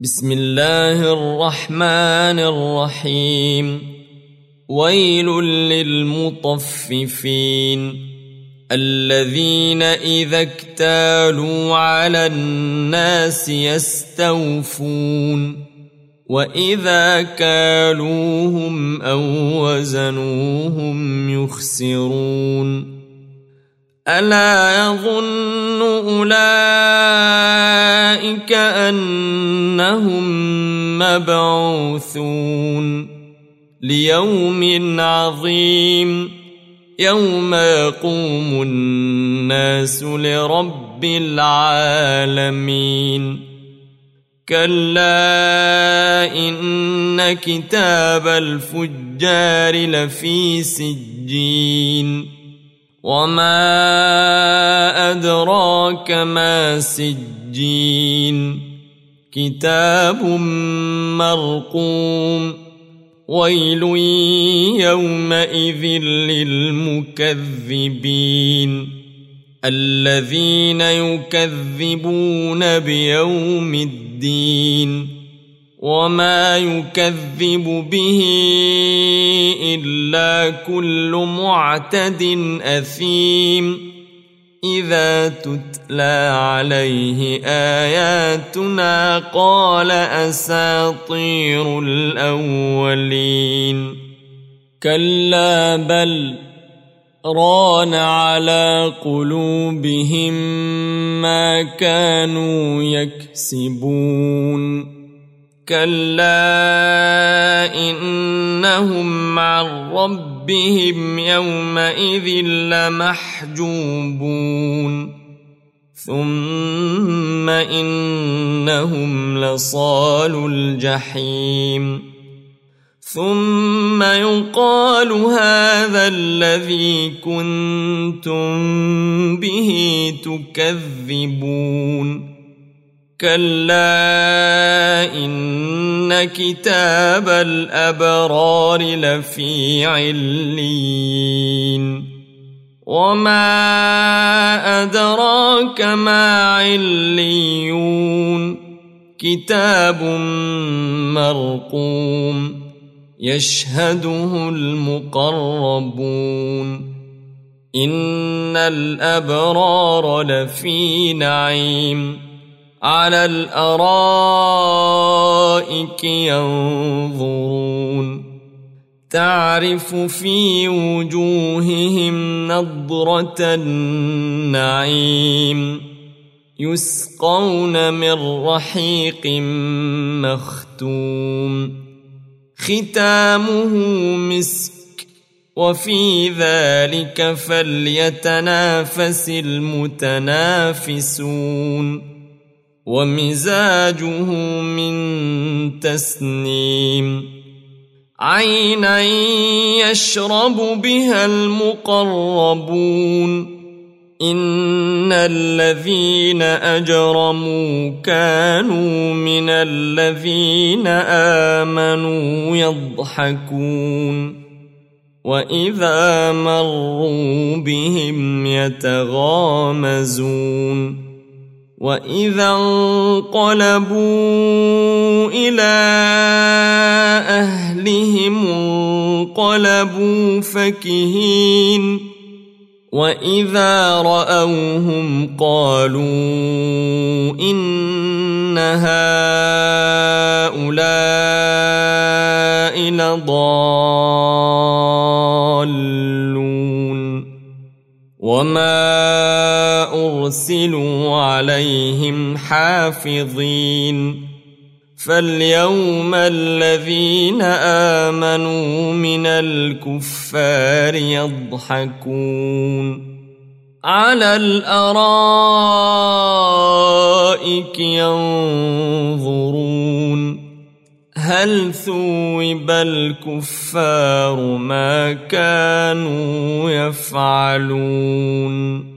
بسم الله الرحمن الرحيم. ويل للمطففين الذين إذا اكتالوا على الناس يستوفون وإذا كالوهم أو وزنوهم يخسرون. ألا يظن أولئك أنهم مبعوثون ليوم عظيم يوم يقوم الناس لرب العالمين. كلا إن كتاب الفجار لفي سجين وما أدراك ما سجين كتاب مرقوم. ويل يومئذ للمكذبين الذين يكذبون بيوم الدين وما يكذب به إلا كل معتد أثيم إذا تتلى عليه آياتنا قال أساطير الأولين. كلا بل ران على قلوبهم ما كانوا يكسبون. كلا إنهم عن ربهم يومئذ لمحجوبون ثم إنهم لصالو الجحيم. ثم يقال هذا الذي كنتم به تكذبون. كلا إن كتاب الأبرار لفي عليين وما أدراك ما عليون كتاب مرقوم يشهده المقربون. إن الأبرار لفي نعيم على الأرائك ينظرون تعرف في وجوههم نضرة النعيم يسقون من رحيق مختوم ختامه مسك وفي ذلك فليتنافس المتنافسون. ومزاجه من تسنيم عينا يشرب بها المقربون. إن الذين أجرموا كانوا من الذين آمنوا يضحكون وإذا مروا بهم يتغامزون. وإذا انقلبوا إلى أهلهم انقلبوا فكهين. وإذا رأوهم قالوا إن هؤلاء لضالون وما أرسلوا عليهم حافظين. فاليوم الذين آمنوا من الكفار يضحكون على الأرائك ينظرون هل ثوب الكفار ما كانوا يفعلون.